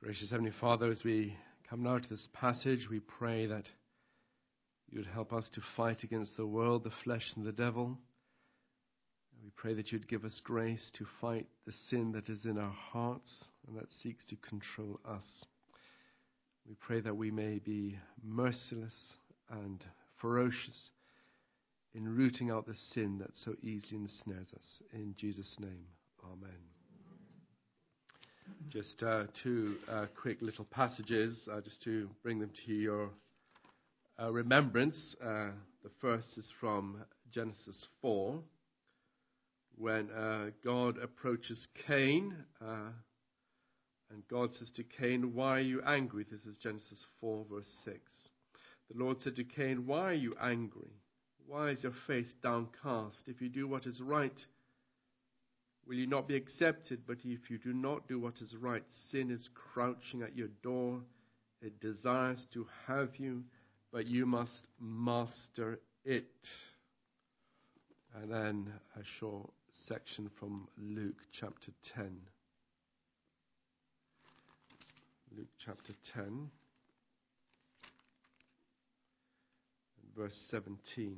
Gracious Heavenly Father, as we come now to this passage, we pray that you would help us to fight against the world, the flesh, and the devil. We pray that you'd give us grace to fight the sin that is in our hearts and that seeks to control us. We pray that we may be merciless and ferocious in rooting out the sin that so easily ensnares us. In Jesus' name, amen. Just two quick little passages, just to bring them to your remembrance. The first is from Genesis 4, when God approaches Cain, and God says to Cain, "Why are you angry?" This is Genesis 4, verse 6. The Lord said to Cain, "Why are you angry? Why is your face downcast? If you do what is right, will you not be accepted? But if you do not do what is right, sin is crouching at your door. It desires to have you, but you must master it." And then a short section from Luke chapter 10. Luke chapter 10, verse 17.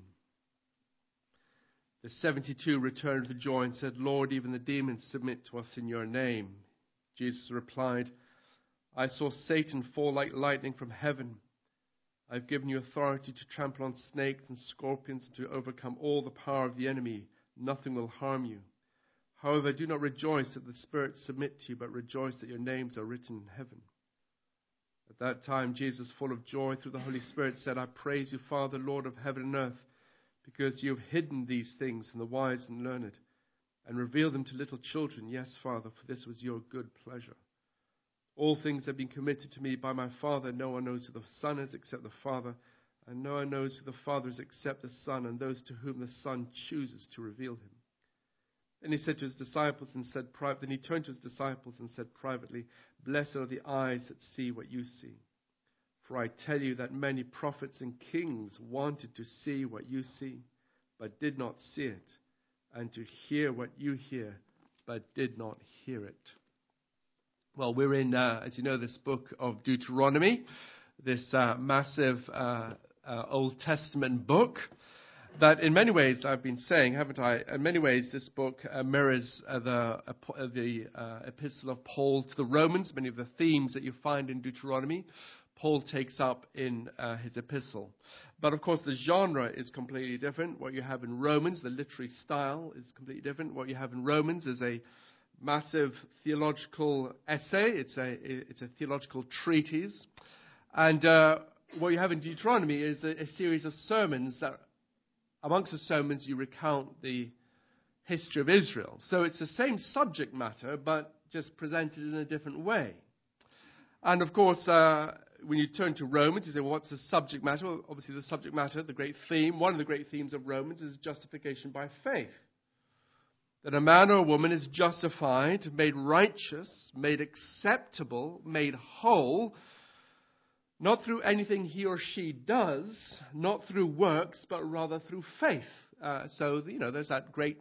The 72 returned with joy and said, "Lord, even the demons submit to us in your name." Jesus replied, "I saw Satan fall like lightning from heaven. I've given you authority to trample on snakes and scorpions and to overcome all the power of the enemy. Nothing will harm you. However, do not rejoice that the spirits submit to you, but rejoice that your names are written in heaven." At that time, Jesus, full of joy through the Holy Spirit, said, "I praise you, Father, Lord of heaven and earth, because you have hidden these things from the wise and learned and revealed them to little children. Yes, Father, for this was your good pleasure. All things have been committed to me by my Father. No one knows who the Son is except the Father, and no one knows who the Father is except the Son, and those to whom the Son chooses to reveal him." Then he turned to his disciples and said privately, "Blessed are the eyes that see what you see. For I tell you that many prophets and kings wanted to see what you see, but did not see it, and to hear what you hear, but did not hear it." Well, we're in, as you know, this book of Deuteronomy, this massive Old Testament book that in many ways, I've been saying, haven't I? In many ways, this book mirrors the epistle of Paul to the Romans. Many of the themes that you find in Deuteronomy, Paul takes up in his epistle. But of course, the genre is completely different. What you have in Romans, the literary style, is completely different. What you have in Romans is a massive theological essay. It's a theological treatise. And what you have in Deuteronomy is a series of sermons that, amongst the sermons, you recount the history of Israel. So it's the same subject matter, but just presented in a different way. And of course, when you turn to Romans, you say, well, what's the subject matter? Well, obviously, the subject matter, the great theme, one of the great themes of Romans is justification by faith. That a man or a woman is justified, made righteous, made acceptable, made whole, not through anything he or she does, not through works, but rather through faith. So, there's that great,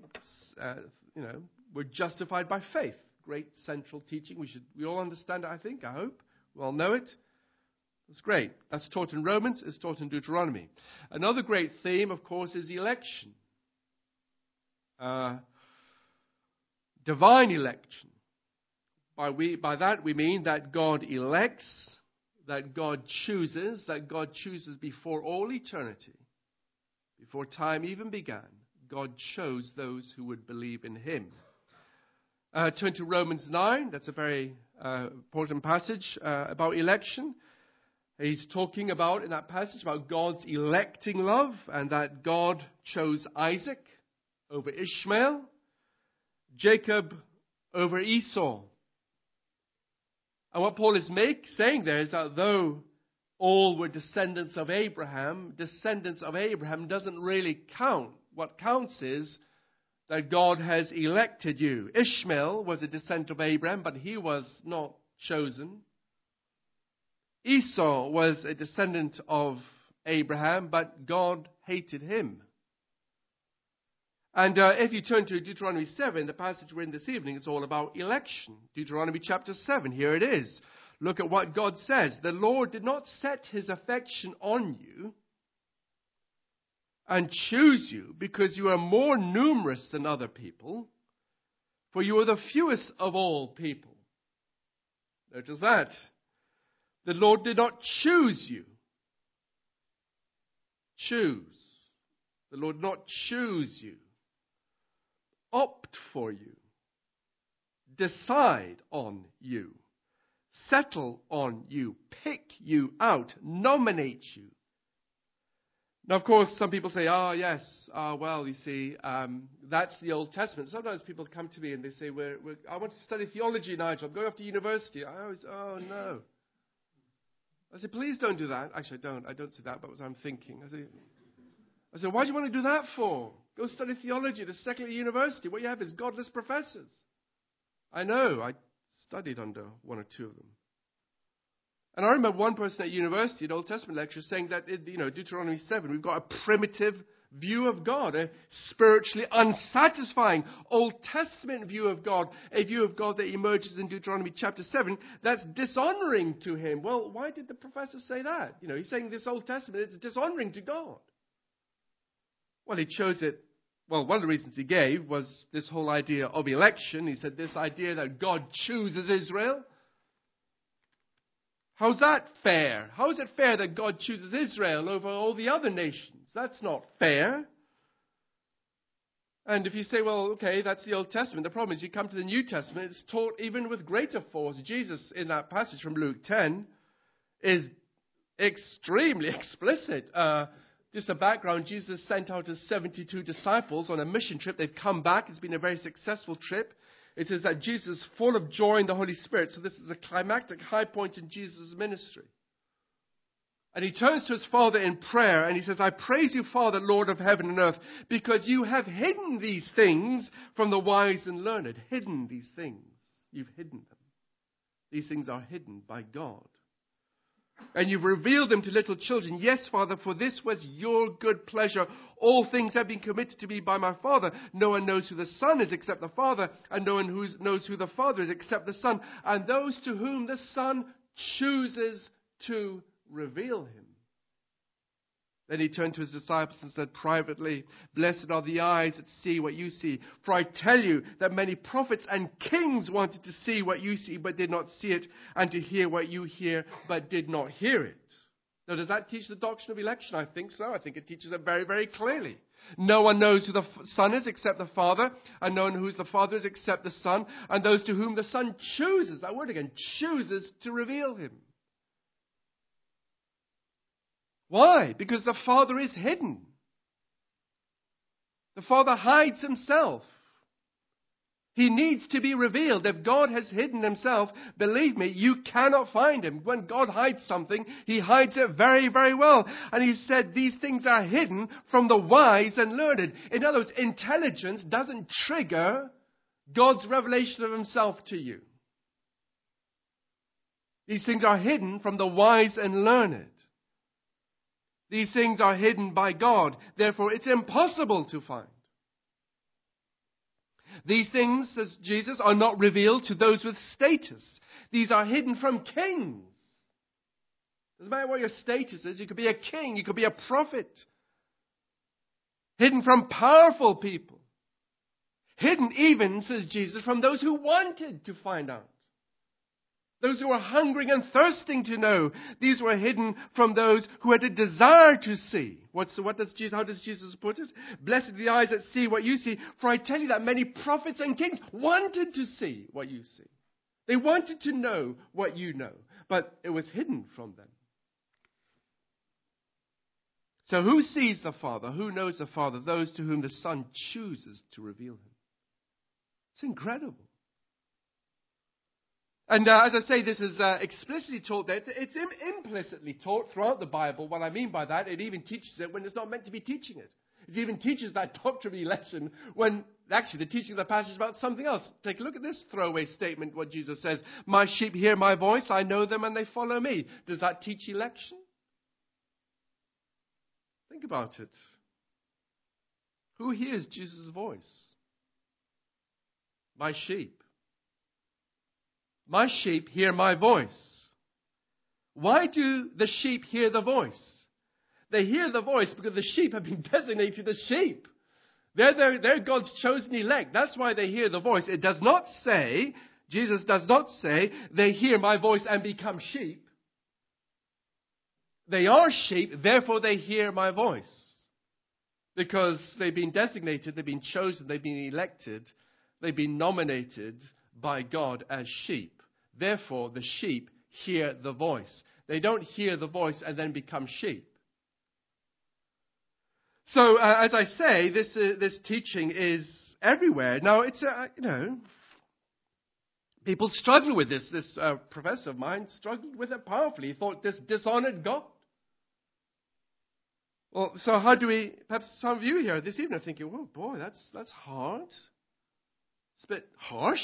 we're justified by faith. Great central teaching. We all understand it, I think, I hope. We all know it. That's great. That's taught in Romans. It's taught in Deuteronomy. Another great theme, of course, is election. Divine election. By that we mean that God elects, that God chooses before all eternity, before time even began. God chose those who would believe in him. Turn to Romans 9. That's a very important passage about election. He's talking about, in that passage, about God's electing love, and that God chose Isaac over Ishmael, Jacob over Esau. And what Paul is saying there is that though all were descendants of Abraham doesn't really count. What counts is that God has elected you. Ishmael was a descendant of Abraham, but he was not chosen. Esau was a descendant of Abraham, but God hated him. And if you turn to Deuteronomy 7, the passage we're in this evening, it's all about election. Deuteronomy chapter 7, here it is. look at what God says. The Lord did not set his affection on you and choose you because you are more numerous than other people, for you are the fewest of all people. Notice that. The Lord did not choose you. Choose. The Lord did not choose you. Opt for you. Decide on you. Settle on you. Pick you out. Nominate you. Now, of course, some people say, yes, well, you see, that's the Old Testament. Sometimes people come to me and they say, I want to study theology, Nigel. I'm going off to university. I always, no. I say, please don't do that. Actually, I don't say that, but what I'm thinking. I say, why do you want to do that for? Go study theology at a secular university. What you have is godless professors. I know. I studied under one or two of them. And I remember one person at university, an Old Testament lecturer, saying that in Deuteronomy 7, we've got a primitive view of God, a spiritually unsatisfying Old Testament view of God, a view of God that emerges in Deuteronomy chapter 7 that's dishonoring to him. Well, why did the professor say that? He's saying this Old Testament, it's dishonoring to God. Well, he chose it. Well, one of the reasons he gave was this whole idea of election. He said this idea that God chooses Israel. How's that fair? How is it fair that God chooses Israel over all the other nations? That's not fair. And if you say, well, okay, that's the Old Testament, the problem is you come to the New Testament, it's taught even with greater force. Jesus, in that passage from Luke 10, is extremely explicit. Just a background, Jesus sent out his 72 disciples on a mission trip. They've come back. It's been a very successful trip. It says that Jesus is full of joy in the Holy Spirit. So this is a climactic high point in Jesus' ministry. And he turns to his Father in prayer and he says, I praise you, Father, Lord of heaven and earth, because you have hidden these things from the wise and learned. Hidden these things. You've hidden them. These things are hidden by God. And you've revealed them to little children. Yes, Father, for this was your good pleasure. All things have been committed to me by my Father. No one knows who the Son is except the Father, and no one knows who the Father is except the Son, and those to whom the Son chooses to reveal him. Then he turned to his disciples and said privately, blessed are the eyes that see what you see. For I tell you that many prophets and kings wanted to see what you see, but did not see it, and to hear what you hear, but did not hear it. Now, does that teach the doctrine of election? I think so. I think it teaches it very, very clearly. No one knows who the Son is except the Father, and no one who the Father is except the Son, and those to whom the Son chooses, that word again, chooses to reveal him. Why? Because the Father is hidden. The Father hides himself. He needs to be revealed. If God has hidden himself, believe me, you cannot find him. When God hides something, he hides it very, very well. And he said these things are hidden from the wise and learned. In other words, intelligence doesn't trigger God's revelation of himself to you. These things are hidden from the wise and learned. These things are hidden by God. Therefore, it's impossible to find. These things, says Jesus, are not revealed to those with status. These are hidden from kings. Doesn't matter what your status is. You could be a king. You could be a prophet. Hidden from powerful people. Hidden even, says Jesus, from those who wanted to find out. Those who were hungering and thirsting to know. These were hidden from those who had a desire to see. How does Jesus put it? Blessed are the eyes that see what you see. For I tell you that many prophets and kings wanted to see what you see. They wanted to know what you know. But it was hidden from them. So who sees the Father? Who knows the Father? Those to whom the Son chooses to reveal him. It's incredible. And as I say, this is explicitly taught there. It's implicitly taught throughout the Bible. What I mean by that, it even teaches it when it's not meant to be teaching it. It even teaches that doctrine of election when actually the teaching of the passage about something else. Take a look at this throwaway statement, what Jesus says. My sheep hear my voice, I know them and they follow me. Does that teach election? Think about it. Who hears Jesus' voice? My sheep. My sheep hear my voice. Why do the sheep hear the voice? They hear the voice because the sheep have been designated as sheep. They're God's chosen elect. That's why they hear the voice. It does not say, Jesus does not say, they hear my voice and become sheep. They are sheep, therefore they hear my voice. Because they've been designated, they've been chosen, they've been elected, they've been nominated by God as sheep. Therefore, the sheep hear the voice. They don't hear the voice and then become sheep. So, as I say, this teaching is everywhere. Now, it's, people struggle with this. This professor of mine struggled with it powerfully. He thought this dishonored God. Well, so how do we, perhaps some of you here this evening are thinking, oh boy, that's hard. It's a bit harsh,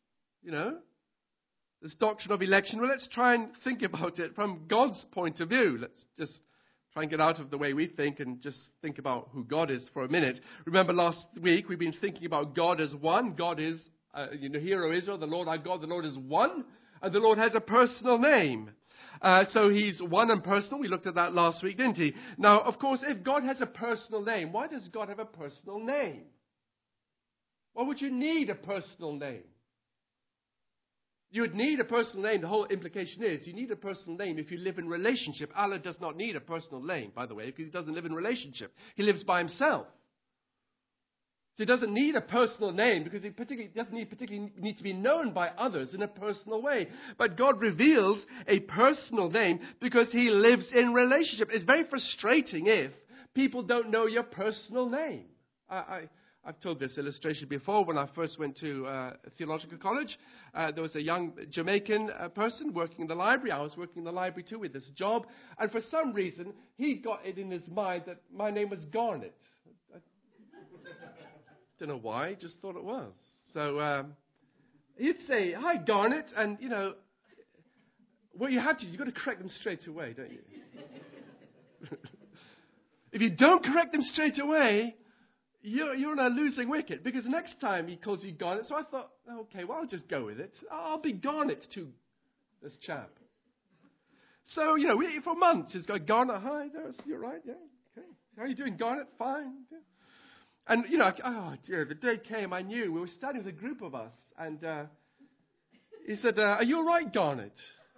this doctrine of election. Well, let's try and think about it from God's point of view. Let's just try and get out of the way we think and just think about who God is for a minute. Remember last week we've been thinking about God as one. God is, Hear, O Israel, the Lord our God, the Lord is one, and the Lord has a personal name. So he's one and personal. We looked at that last week, didn't he? Now, of course, if God has a personal name, why does God have a personal name? Why would you need a personal name? You would need a personal name. The whole implication is you need a personal name if you live in relationship. Allah does not need a personal name, by the way, because he doesn't live in relationship. He lives by himself. So he doesn't need a personal name because he doesn't particularly need to be known by others in a personal way. But God reveals a personal name because he lives in relationship. It's very frustrating if people don't know your personal name. I've told this illustration before. When I first went to theological college, there was a young Jamaican person working in the library. I was working in the library too with this job. And for some reason, he got it in his mind that my name was Garnet. Don't know why, just thought it was. So he'd say, hi, Garnet, and, what you have to do, you've got to correct them straight away, don't you? If you don't correct them straight away, you're on a losing wicket, because next time he calls you Garnet, so I thought, okay, well, I'll just go with it. I'll be Garnet to this chap. So, for months, he's got Garnet, hi, you're right, yeah, okay. How are you doing, Garnet? Fine, yeah. And, the day came, I knew. We were standing with a group of us. And he said, are you all right, Garnet?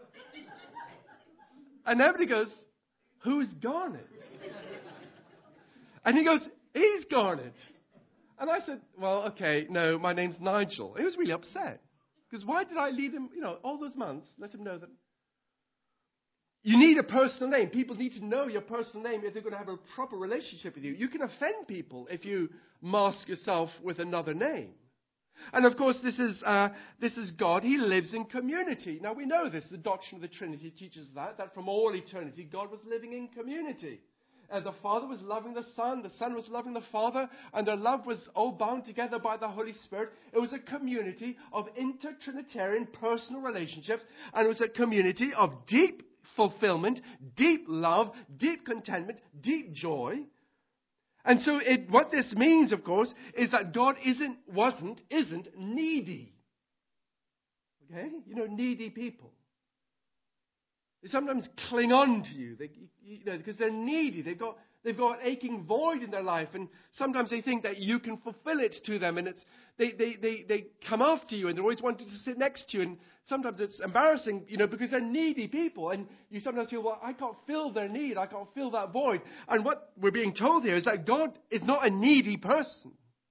And everybody goes, who's Garnet? And he goes, he's Garnet. And I said, well, okay, no, my name's Nigel. He was really upset. Because why did I lead him, all those months, let him know that you need a personal name. People need to know your personal name if they're going to have a proper relationship with you. You can offend people if you mask yourself with another name. And of course, this is God. He lives in community. Now we know this. The doctrine of the Trinity teaches that from all eternity, God was living in community. The Father was loving the Son was loving the Father, and their love was all bound together by the Holy Spirit. It was a community of inter-Trinitarian personal relationships, and it was a community of deep fulfillment, deep love, deep contentment, deep joy. And so what this means, of course, is that God isn't needy. Okay? Needy people. They sometimes cling on to you, because they're needy. They've got an aching void in their life, and sometimes they think that you can fulfill it to them, and they come after you, and they're always wanting to sit next to you, and sometimes it's embarrassing, because they're needy people, and you sometimes feel, well, I can't fill their need, I can't fill that void. And what we're being told here is that God is not a needy person.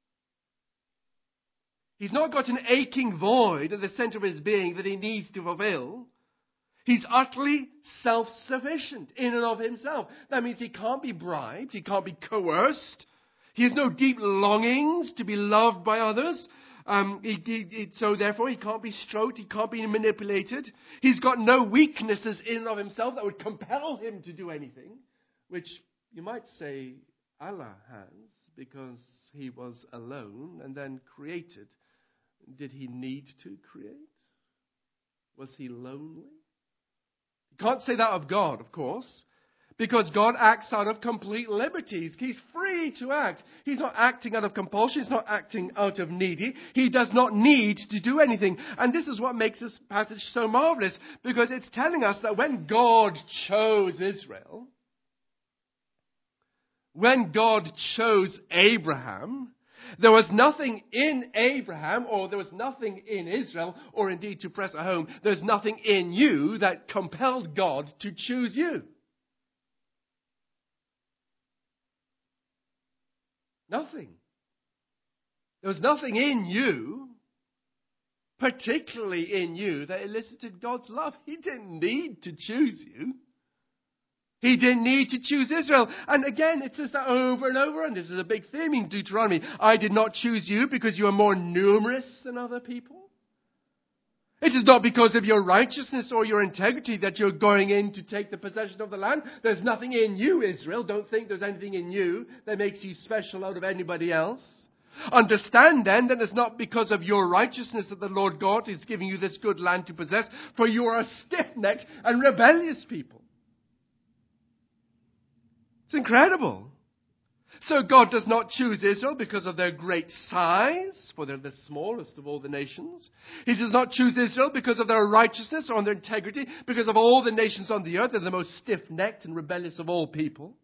He's not got an aching void at the center of his being that he needs to fulfill. He's utterly self-sufficient in and of himself. That means he can't be bribed. He can't be coerced. He has no deep longings to be loved by others. So therefore, he can't be stroked. He can't be manipulated. He's got no weaknesses in and of himself that would compel him to do anything, which you might say Allah has, because he was alone and then created. Did he need to create? Was he lonely? You can't say that of God, of course, Because God acts out of complete liberties. He's free to act. He's not acting out of compulsion. He's not acting out of needy. He does not need to do anything. And this is what makes this passage so marvelous, because it's telling us that when God chose Israel, when God chose Abraham, there was nothing in Abraham, or there was nothing in Israel, or indeed, to press it home, there's nothing in you that compelled God to choose you. Nothing. There was nothing in you, particularly in you, that elicited God's love. He didn't need to choose you. He didn't need to choose Israel. And again, it says that over and over, and this is a big theme in Deuteronomy. I did not choose you because you are more numerous than other people. It is not because of your righteousness or your integrity that you're going in to take the possession of the land. There's nothing in you, Israel. Don't think there's anything in you that makes you special out of anybody else. Understand then that it's not because of your righteousness that the Lord God is giving you this good land to possess, for you are a stiff-necked and rebellious people. It's incredible. So God does not choose Israel because of their great size, for they're the smallest of all the nations. He does not choose Israel because of their righteousness or their integrity, because of all the nations on the earth. They're the most stiff-necked and rebellious of all people.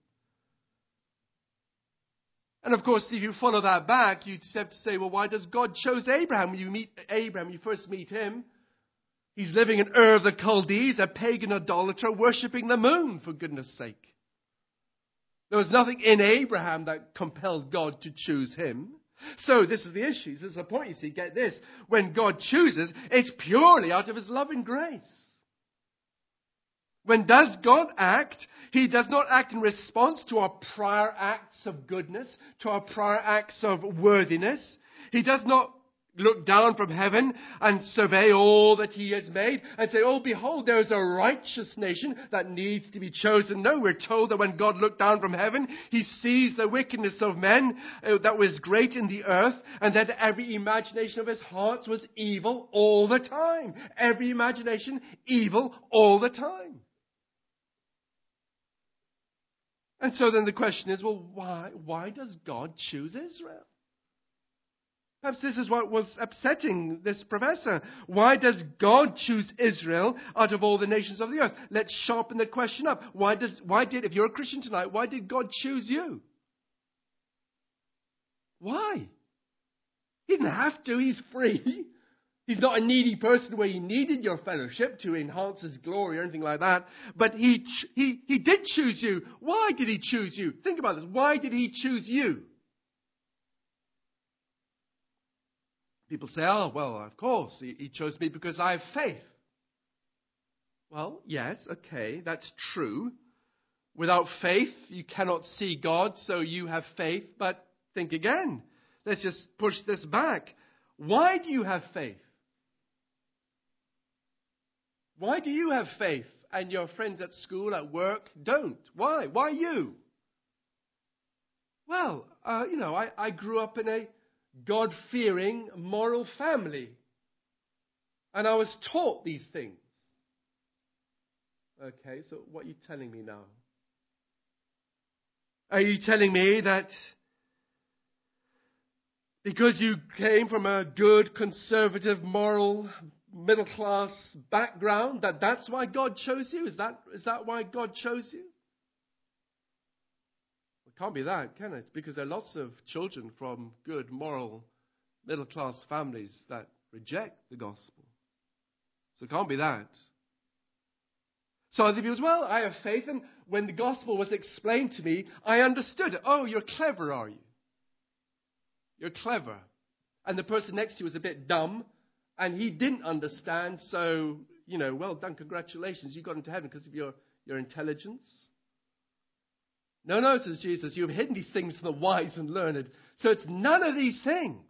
And of course, if you follow that back, you'd have to say, well, why does God choose Abraham? When you meet Abraham, you first meet him. He's living in Ur of the Chaldees, a pagan idolater, worshipping the moon, for goodness sake. There was nothing in Abraham that compelled God to choose him. So this is the issue. This is the point, you see. Get this. When God chooses, it's purely out of his love and grace. When does God act? He does not act in response to our prior acts of goodness, to our prior acts of worthiness. He does not look down from heaven and survey all that he has made and say, oh, behold, there is a righteous nation that needs to be chosen. No, we're told that when God looked down from heaven, he sees the wickedness of men that was great in the earth, and that every imagination of his heart was evil all the time. Every imagination, evil all the time. And so then the question is, well, why does God choose Israel? Perhaps this is what was upsetting this professor. Why does God choose Israel out of all the nations of the earth? Let's sharpen the question up. If you're a Christian tonight, why did God choose you? Why? He didn't have to. He's free. He's not a needy person where he needed your fellowship to enhance his glory or anything like that. But he did choose you. Why did he choose you? Think about this. Why did he choose you? People say, oh, well, of course, he chose me because I have faith. Well, yes, okay, that's true. Without faith, you cannot see God, so you have faith. But think again. Let's just push this back. Why do you have faith? Why do you have faith and your friends at school, at work, don't? Why? Why you? Well, I grew up in a God-fearing, moral family. And I was taught these things. Okay, so what are you telling me now? Are you telling me that because you came from a good, conservative, moral, middle-class background, that's why God chose you? Is that why God chose you? It can't be that, can it? Because there are lots of children from good, moral, middle-class families that reject the gospel. So it can't be that. So other people say, well, I have faith, and when the gospel was explained to me, I understood it. Oh, you're clever, are you? You're clever. And the person next to you was a bit dumb, and he didn't understand, so, well done, congratulations, you got into heaven because of your intelligence. No, says Jesus, you have hidden these things from the wise and learned. So it's none of these things.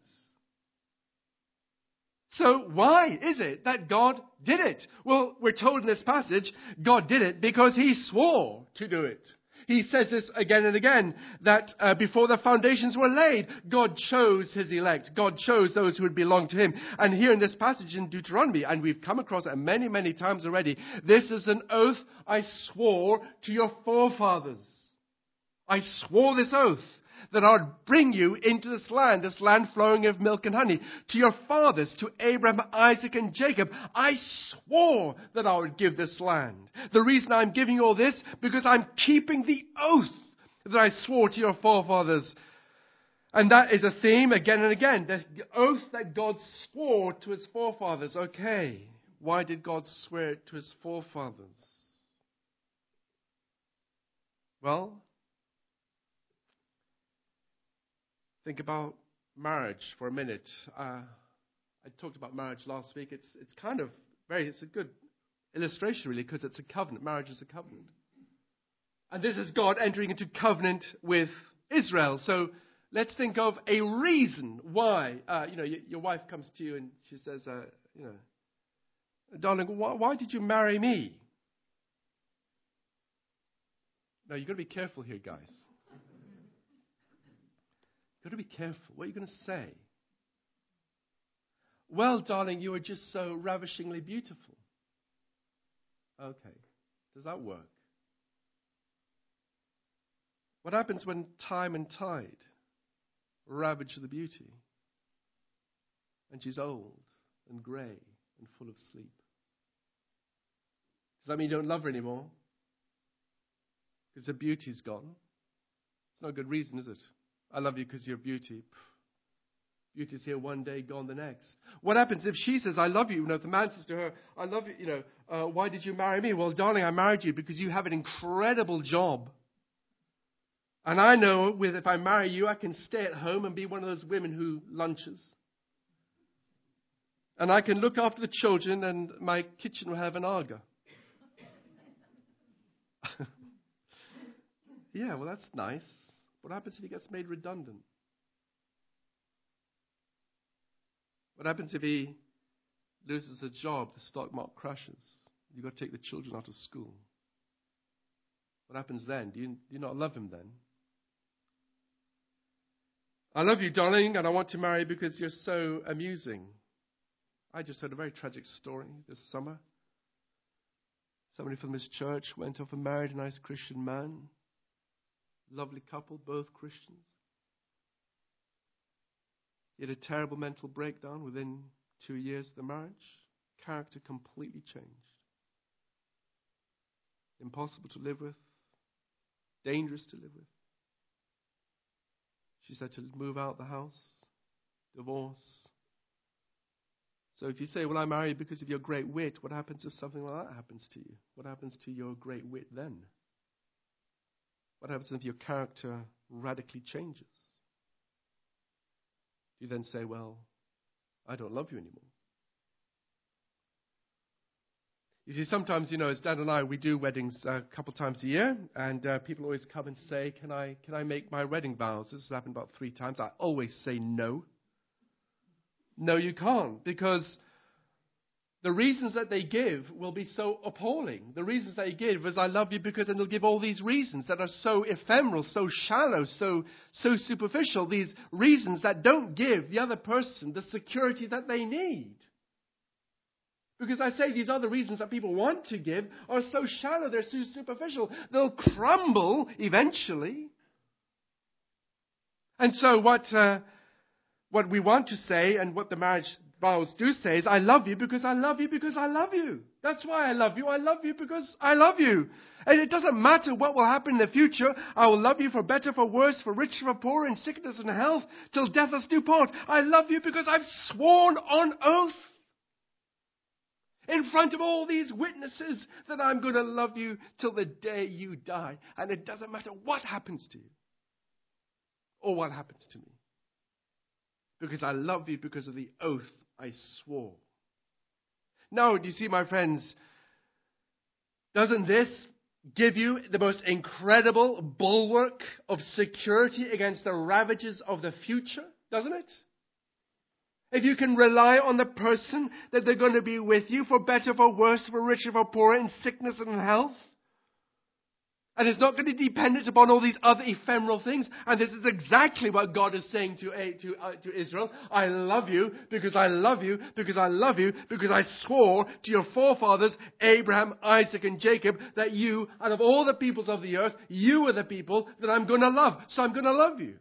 So why is it that God did it? Well, we're told in this passage, God did it because he swore to do it. He says this again and again, that before the foundations were laid, God chose his elect. God chose those who would belong to him. And here in this passage in Deuteronomy, and we've come across it many, many times already, this is an oath I swore to your forefathers. I swore this oath that I would bring you into this land flowing of milk and honey, to your fathers, to Abraham, Isaac, and Jacob. I swore that I would give this land. The reason I'm giving you all this, because I'm keeping the oath that I swore to your forefathers. And that is a theme again and again. The oath that God swore to his forefathers. Okay, why did God swear it to his forefathers? Well, think about marriage for a minute. I talked about marriage last week. It's kind of it's a good illustration really, because it's a covenant. Marriage is a covenant. And this is God entering into covenant with Israel. So let's think of a reason why, your wife comes to you and she says, darling, why did you marry me? Now, you've got to be careful here, guys. You've got to be careful. What are you going to say? Well, darling, you are just so ravishingly beautiful. Okay. Does that work? What happens when time and tide ravage the beauty? And she's old and grey and full of sleep. Does that mean you don't love her anymore? Because her beauty's gone? It's not a good reason, is it? I love you because you're beauty. Beauty's here one day, gone the next. What happens if she says, I love you? If the man says to her, I love you, why did you marry me? Well, darling, I married you because you have an incredible job. And I know if I marry you, I can stay at home and be one of those women who lunches. And I can look after the children and my kitchen will have an aga. Yeah, well, that's nice. What happens if he gets made redundant? What happens if he loses a job, the stock market crashes? You've got to take the children out of school. What happens then? Do you not love him then? I love you, darling, and I want to marry you because you're so amusing. I just heard a very tragic story this summer. Somebody from this church went off and married a nice Christian man. Lovely couple, both Christians. He had a terrible mental breakdown within 2 years of the marriage. Character completely changed. Impossible to live with. Dangerous to live with. She said to move out the house. Divorce. So if you say, well, I marry you because of your great wit, what happens if something like that happens to you? What happens to your great wit then? What happens if your character radically changes? Do you then say, well, I don't love you anymore? You see, sometimes, as Dan and I, we do weddings a couple times a year, and people always come and say, can I make my wedding vows? This has happened about 3 times. I always say no. No, you can't, because the reasons that they give will be so appalling. The reasons they give is I love you because, and they'll give all these reasons that are so ephemeral, so shallow, so superficial. These reasons that don't give the other person the security that they need. Because I say these other reasons that people want to give are so shallow, they're so superficial, they'll crumble eventually. And so what we want to say, and what the marriage vows do say, is I love you because I love you because I love you. That's why I love you. I love you because I love you. And it doesn't matter what will happen in the future. I will love you for better, for worse, for richer, for poorer, in sickness and health, till death us do part. I love you because I've sworn on oath in front of all these witnesses that I'm going to love you till the day you die. And it doesn't matter what happens to you or what happens to me. Because I love you because of the oath I swore. Now, do you see, my friends, doesn't this give you the most incredible bulwark of security against the ravages of the future? Doesn't it? If you can rely on the person that they're going to be with you for better, for worse, for richer, for poorer, in sickness and in health. And it's not going to be dependent upon all these other ephemeral things. And this is exactly what God is saying to Israel. I love you because I love you because I love you because I swore to your forefathers, Abraham, Isaac, and Jacob, that you, out of all the peoples of the earth, you are the people that I'm going to love. So I'm going to love you.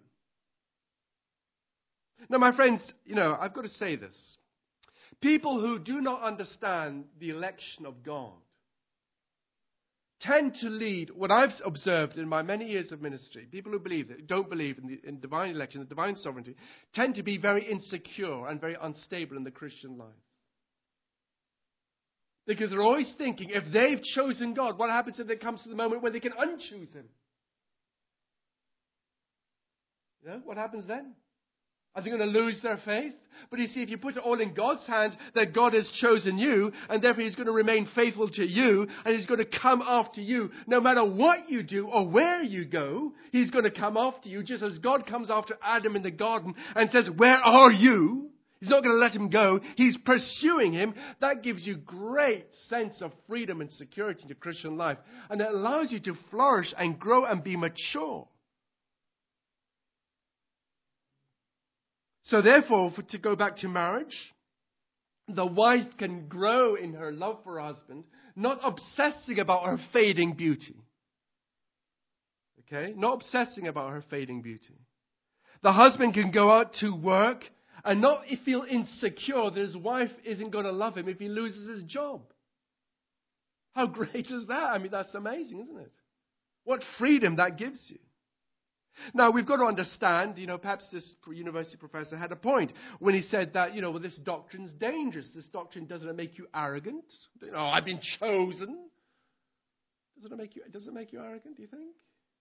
Now, my friends, I've got to say this. People who do not understand the election of God tend to lead, what I've observed in my many years of ministry, people who don't believe in divine election, the divine sovereignty, tend to be very insecure and very unstable in the Christian life. Because they're always thinking, if they've chosen God, what happens if it comes to the moment where they can unchoose Him? What happens then? Are they going to lose their faith? But you see, if you put it all in God's hands, that God has chosen you, and therefore He's going to remain faithful to you, and He's going to come after you. No matter what you do or where you go, He's going to come after you, just as God comes after Adam in the garden and says, where are you? He's not going to let him go. He's pursuing him. That gives you great sense of freedom and security in your Christian life. And it allows you to flourish and grow and be mature. So therefore, to go back to marriage, the wife can grow in her love for her husband, not obsessing about her fading beauty. Okay? Not obsessing about her fading beauty. The husband can go out to work and not feel insecure that his wife isn't going to love him if he loses his job. How great is that? I mean, that's amazing, isn't it? What freedom that gives you. Now, we've got to understand, perhaps this university professor had a point when he said that, this doctrine's dangerous. This doctrine, doesn't it make you arrogant? I've been chosen. Does it make you arrogant, do you think?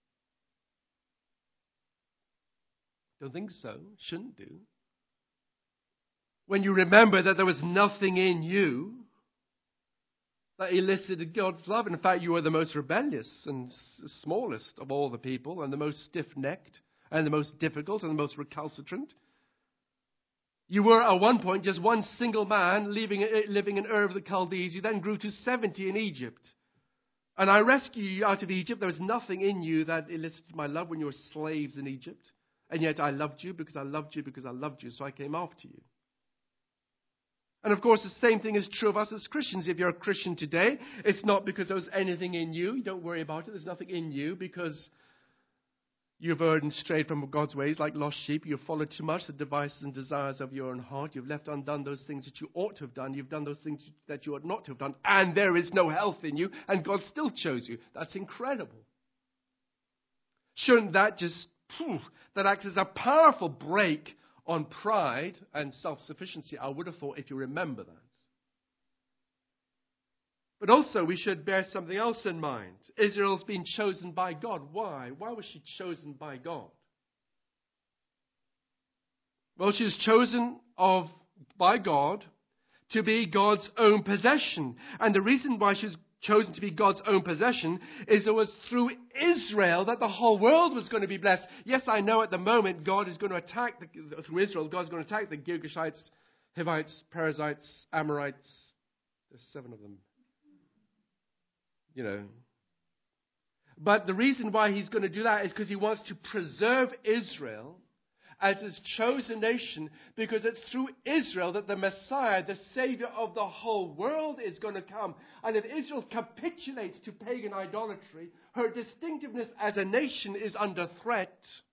Don't think so. Shouldn't do. When you remember that there was nothing in you that elicited God's love. In fact, you were the most rebellious and smallest of all the people, and the most stiff-necked, and the most difficult, and the most recalcitrant. You were at one point just one single man living in Ur of the Chaldees. You then grew to 70 in Egypt. And I rescued you out of Egypt. There was nothing in you that elicited my love when you were slaves in Egypt. And yet I loved you because I loved you because I loved you, so I came after you. And of course, the same thing is true of us as Christians. If you're a Christian today, it's not because there was anything in you. You don't worry about it. There's nothing in you because you've erred and strayed from God's ways like lost sheep. You've followed too much the devices and desires of your own heart. You've left undone those things that you ought to have done. You've done those things that you ought not to have done. And there is no health in you. And God still chose you. That's incredible. Shouldn't that that acts as a powerful brake on pride and self-sufficiency, I would have thought, if you remember that. But also, we should bear something else in mind. Israel's been chosen by God. Why? Why was she chosen by God? Well, she was chosen by God to be God's own possession. And the reason why she was chosen to be God's own possession is it was through Israel that the whole world was going to be blessed. Yes, I know at the moment God is going to attack, through Israel, God's going to attack the Girgashites, Hivites, Perizzites, Amorites. There's 7 of them. But the reason why he's going to do that is because he wants to preserve Israel as his chosen nation, because it's through Israel that the Messiah, the Savior of the whole world, is going to come. And if Israel capitulates to pagan idolatry, her distinctiveness as a nation is under threat.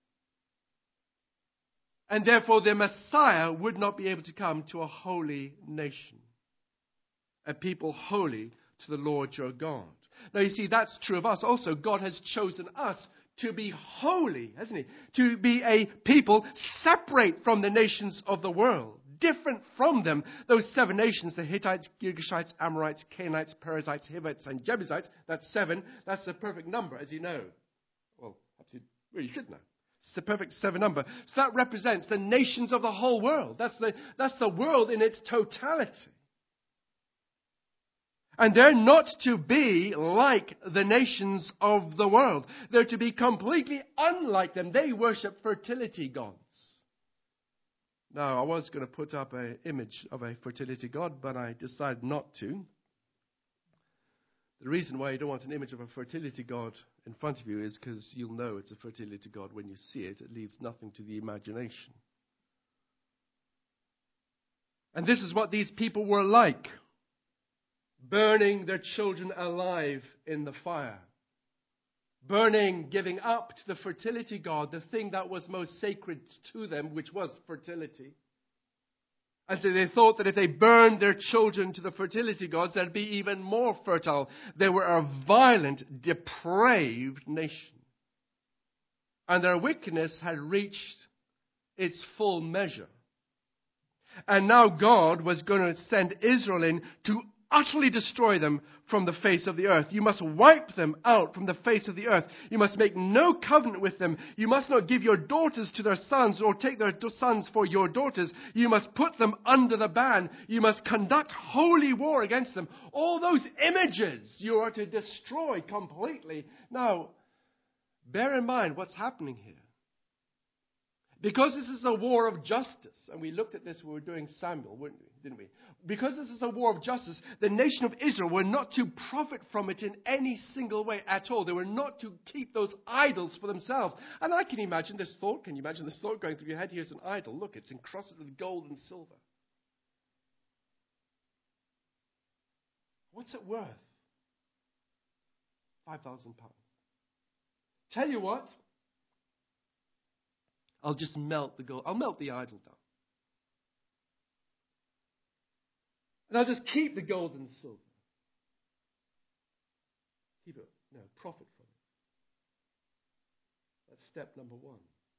And therefore the Messiah would not be able to come to a holy nation, a people holy to the Lord your God. Now you see, that's true of us also. God has chosen us to be holy, hasn't he? To be a people separate from the nations of the world, different from them. Those 7 nations, the Hittites, Girgashites, Amorites, Canaanites, Perizzites, Hivites, and Jebusites, that's 7. That's the perfect number, as you know. Well, you should know. It's the perfect 7 number. So that represents the nations of the whole world. That's the world in its totality. And they're not to be like the nations of the world. They're to be completely unlike them. They worship fertility gods. Now, I was going to put up an image of a fertility god, but I decided not to. The reason why you don't want an image of a fertility god in front of you is because you'll know it's a fertility god when you see it. It leaves nothing to the imagination. And this is what these people were like, burning their children alive in the fire. Burning, giving up to the fertility god, the thing that was most sacred to them, which was fertility. And so they thought that if they burned their children to the fertility gods, they'd be even more fertile. They were a violent, depraved nation. And their wickedness had reached its full measure. And now God was going to send Israel in to utterly destroy them from the face of the earth. You must wipe them out from the face of the earth. You must make no covenant with them. You must not give your daughters to their sons or take their sons for your daughters. You must put them under the ban. You must conduct holy war against them. All those images you are to destroy completely. Now, bear in mind what's happening here. Because this is a war of justice, and we looked at this when we were doing Samuel, didn't we? Because this is a war of justice, the nation of Israel were not to profit from it in any single way at all. They were not to keep those idols for themselves. And I can imagine this thought. Can you imagine this thought going through your head? Here's an idol. Look, it's encrusted with gold and silver. What's it worth? £5,000. Tell you what. I'll just melt the gold. I'll melt the idol down. And I'll just keep the gold and silver. Keep it. No, profit from it. That's step number one.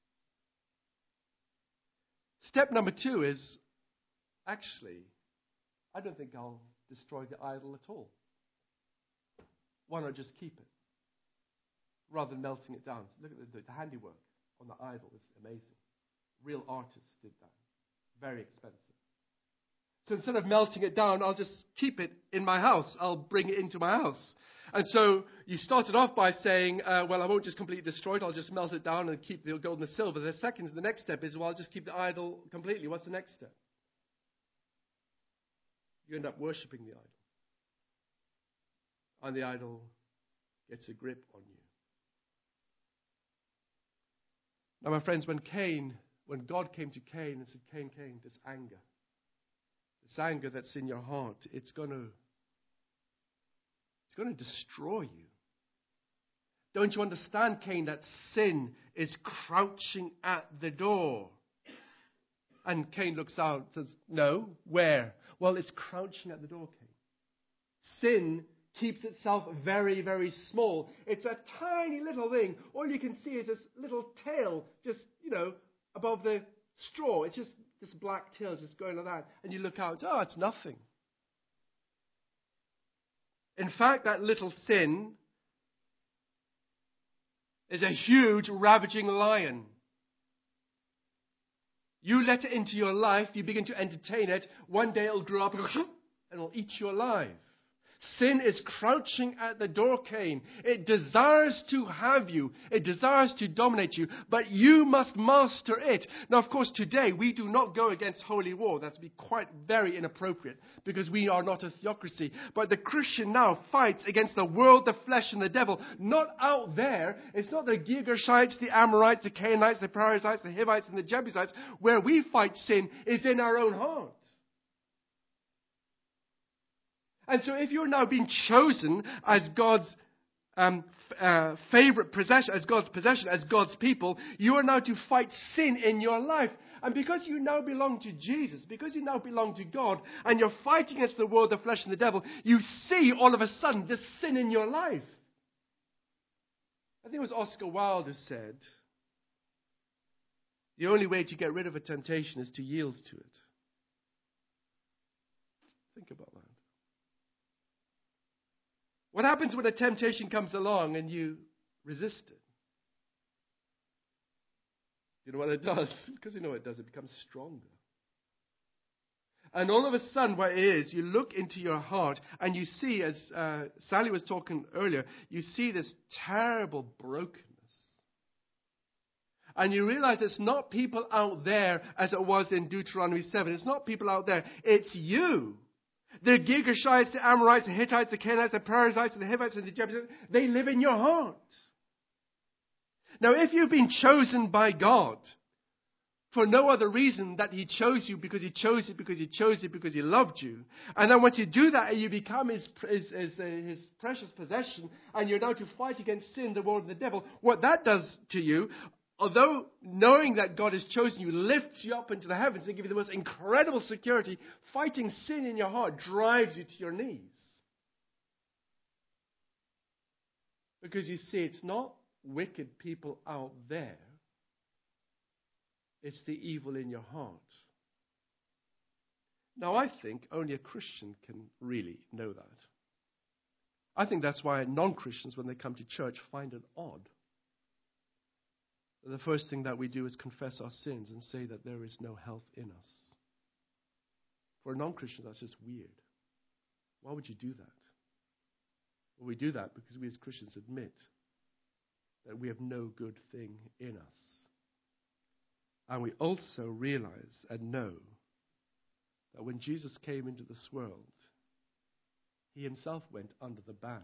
Step number two is, actually, I don't think I'll destroy the idol at all. Why not just keep it? Rather than melting it down. Look at the handiwork on the idol is amazing. Real artists did that. Very expensive. So instead of melting it down, I'll just keep it in my house. I'll bring it into my house. And so you started off by saying, well, I won't just completely destroy it. I'll just melt it down and keep the gold and the silver. The next step is, well, I'll just keep the idol completely. What's the next step? You end up worshipping the idol. And the idol gets a grip on you. Now, my friends, when God came to Cain and said, Cain, Cain, this anger that's in your heart, it's going to destroy you. Don't you understand, Cain, that sin is crouching at the door? And Cain looks out and says, no, where? Well, it's crouching at the door, Cain. Sin keeps itself very, very small. It's a tiny little thing. All you can see is this little tail just, above the straw. It's just this black tail just going like that. And you look out, it's nothing. In fact, that little sin is a huge, ravaging lion. You let it into your life, you begin to entertain it. One day it'll grow up and it'll eat you alive. Sin is crouching at the door, Cain. It desires to have you. It desires to dominate you. But you must master it. Now, of course, today we do not go against holy war. That would be quite very inappropriate because we are not a theocracy. But the Christian now fights against the world, the flesh, and the devil. Not out there. It's not the Girgashites, the Amorites, the Canaanites, the Perizzites, the Hivites, and the Jebusites. Where we fight sin is in our own heart. And so if you're now being chosen as God's favorite possession, as God's people, you are now to fight sin in your life. And because you now belong to Jesus, because you now belong to God, and you're fighting against the world, the flesh, and the devil, you see all of a sudden this sin in your life. I think it was Oscar Wilde who said, the only way to get rid of a temptation is to yield to it. Think about that. What happens when a temptation comes along and you resist it? You know what it does? Because you know what it does. It becomes stronger. And all of a sudden what it is, you look into your heart and you see, as Sally was talking earlier, you see this terrible brokenness. And you realize it's not people out there as it was in Deuteronomy 7. It's not people out there. It's you. The Girgashites, the Amorites, the Hittites, the Canaanites, the Perizzites, the Hivites, and the Jebusites, they live in your heart. Now, if you've been chosen by God for no other reason that He chose you because He chose you, because He chose you, because He loved you, and then once you do that and you become His precious possession, and you're now to fight against sin, the world, and the devil, what that does to you, although knowing that God has chosen you lifts you up into the heavens and gives you the most incredible security, fighting sin in your heart drives you to your knees. Because you see, it's not wicked people out there. It's the evil in your heart. Now, I think only a Christian can really know that. I think that's why non-Christians, when they come to church, find it odd. The first thing that we do is confess our sins and say that there is no health in us. For a non-Christian, that's just weird. Why would you do that? Well, we do that because we as Christians admit that we have no good thing in us. And we also realize and know that when Jesus came into this world, He Himself went under the ban.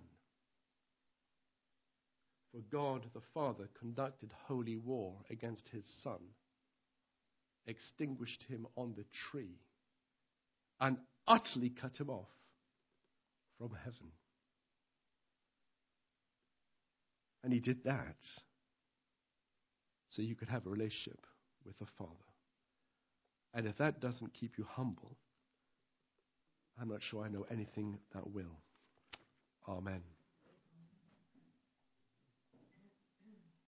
For God the Father conducted holy war against His Son, extinguished Him on the tree, and utterly cut Him off from heaven. And He did that so you could have a relationship with the Father. And if that doesn't keep you humble, I'm not sure I know anything that will. Amen.